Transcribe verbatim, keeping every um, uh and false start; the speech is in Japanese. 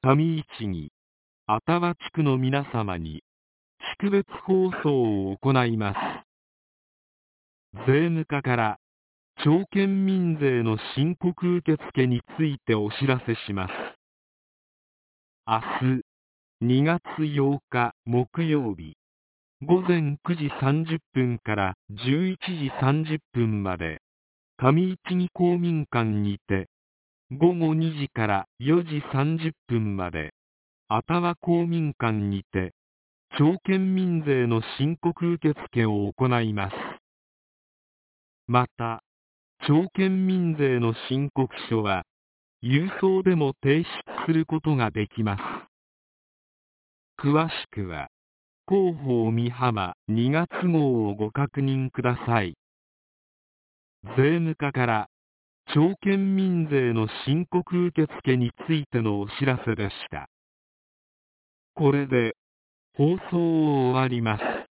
上市議、愛宕地区の皆様に、地区別放送を行います。税務課から、町県民税の申告受付についてお知らせします。明日、にがつようか木曜日、ごぜんくじさんじゅっぷんからじゅういちじさんじゅっぷんまで、上市議公民館にて、ごごにじからよじさんじゅっぷんまで、愛宕公民館にて、町県民税の申告受付を行います。また、町県民税の申告書は、郵送でも提出することができます。詳しくは、広報美浜にがつ号をご確認ください。税務課から、町県民税の申告受付についてのお知らせでした。これで、放送を終わります。